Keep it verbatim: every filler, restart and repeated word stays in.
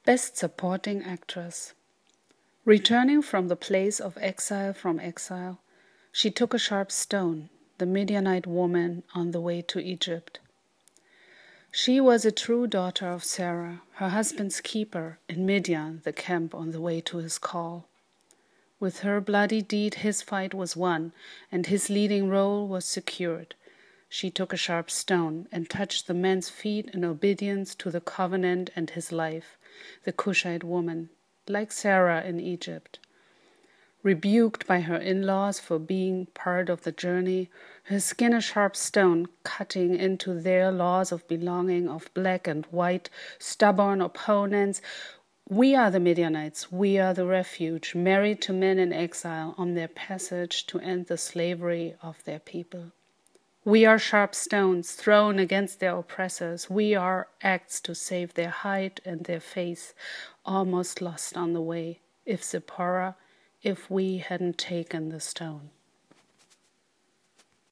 Best Supporting Actress. Returning from the place of exile from exile, she took a sharp stone, the Midianite woman on the way to Egypt. She was a true daughter of Sarah, her husband's keeper, in Midian, the camp on the way to his call. With her bloody deed his fight was won, and his leading role was secured. She took a sharp stone and touched the man's feet in obedience to the covenant and his life, the Cushite woman, like Sarah in Egypt. Rebuked by her in-laws for being part of the journey, her skin a sharp stone, cutting into their laws of belonging of black and white, stubborn opponents. We are the Midianites, we are the refuge, married to men in exile on their passage to end the slavery of their people. We are sharp stones thrown against their oppressors. We are acts to save their hide and their face, almost lost on the way, if Zipporah, if we hadn't taken the stone.